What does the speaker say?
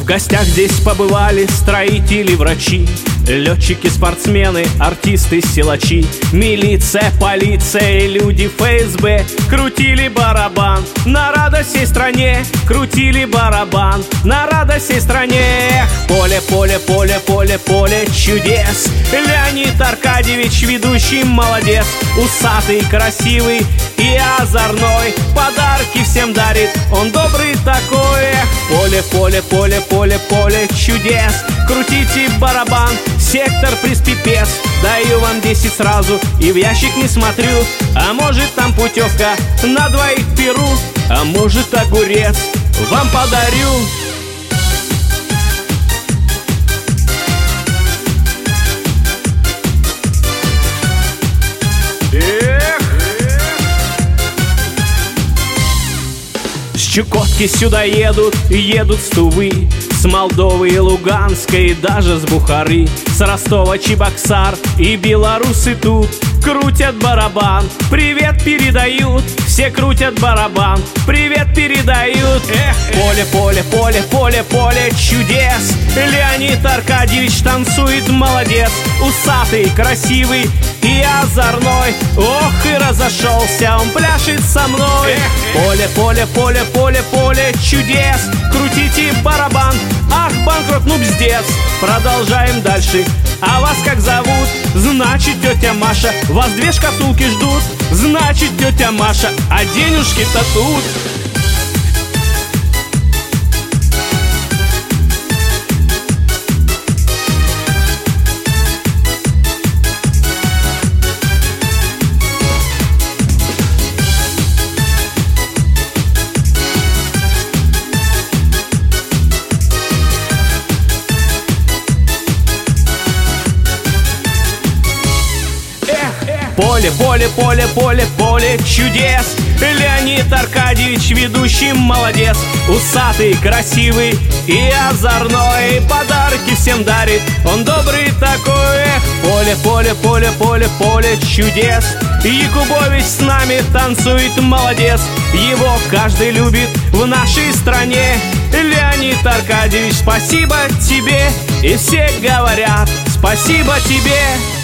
гостях здесь побывали строители, врачи, летчики, спортсмены, артисты, силачи, милиция, полиция и люди ФСБ. Крутили барабан на радость всей стране, крутили барабан на радость всей стране. Поле, поле, поле, поле, поле чудес. Леонид Аркадьевич, ведущий, молодец. Усатый, красивый и озорной, подарки всем дарит, он добрый такой. Поле, поле, поле, поле, поле чудес. Крутите барабан, сектор приз-пипец. Даю вам 10 сразу и в ящик не смотрю. А может там путевка на двоих в Перу, а может огурец вам подарю. С Чукотки сюда едут с Тувы, с Молдовы и Луганска и даже с Бухары, с Ростова, Чебоксар и белорусы тут крутят барабан, привет передают, все крутят барабан, привет передают. Поле, поле, поле, поле, поле чудес. Леонид Аркадьевич танцует, молодец. Усатый, красивый и озорной, ох и разошелся, он пляшет со мной. Поле, поле, поле, поле, поле чудес. Крутите барабан, ах, банкрот, ну бздец. Продолжаем дальше. А вас как зовут? Значит, тетя Маша. Вас две шкатулки ждут. Значит, тетя Маша, а денежки-то тут. Поле, поле, поле, поле, поле чудес. Леонид Аркадьевич, ведущий, молодец. Усатый, красивый и озорной, подарки всем дарит, он добрый такой. Поле, поле, поле, поле, поле чудес. Якубович с нами танцует, молодец. Его каждый любит в нашей стране. Леонид Аркадьевич, спасибо тебе. И все говорят спасибо тебе.